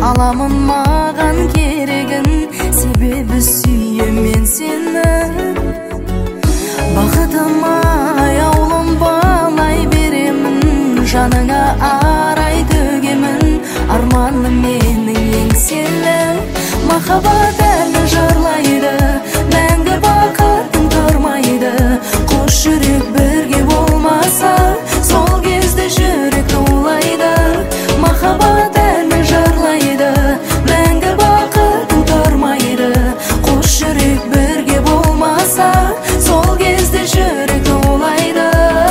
аламын маған керегін, себебі сүйем мен сені. Бақытым-ай, ауылым балай беремін, жаныңа арай төгемін, арманым менің еңселі. Махаббат әлі жырлайды, мәңгі бақытың тұрмайды. Қош жүрек бірге болмаса, сол кезде жүрек тулайды. Махаббат әлі жырлайды, мәңгі бақытың тұрмайды. Қош жүрек бірге болмаса, сол кезде жүрек тулайды.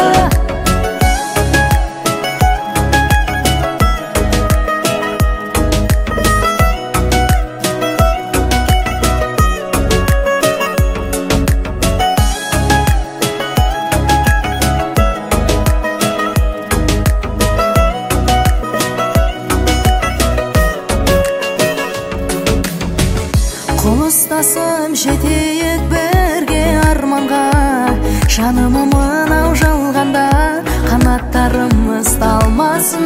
Қол ұстасып жетейік бірге арманға, жанымы мынау жалғанда қанаттарымыз талмасын.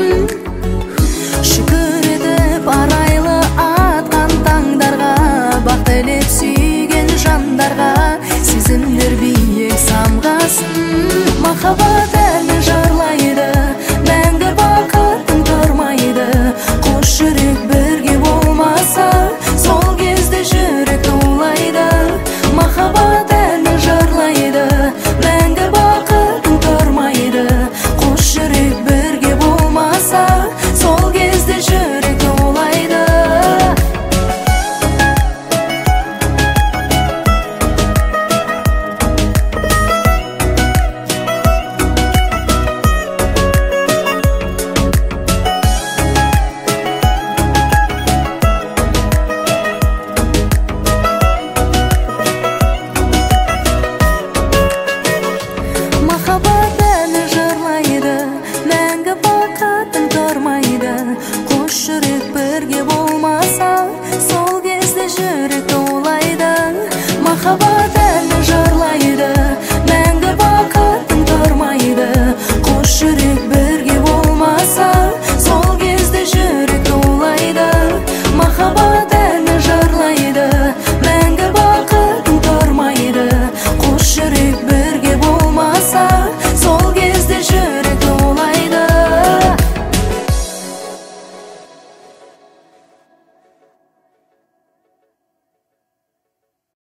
Шүкір етіп арайлы атқан таңдарға, бақ тілеп сүйген жандарға, сезімдер биік самғасын. Махаббат әлі жырлайды, мәңгі бақытың тұрмайды. Қош жүрек бірге болмаса, сол кезде жүрек тулайды. Махаббат әлі жырлайды, мәңгі бақытың тұрмайды. Қош жүрек бірге болмаса, сол кезде жүрек тулайды. Махаббат әлі жырлайды, мәңгі бақытың тұрмайды. Қош жүрек бірге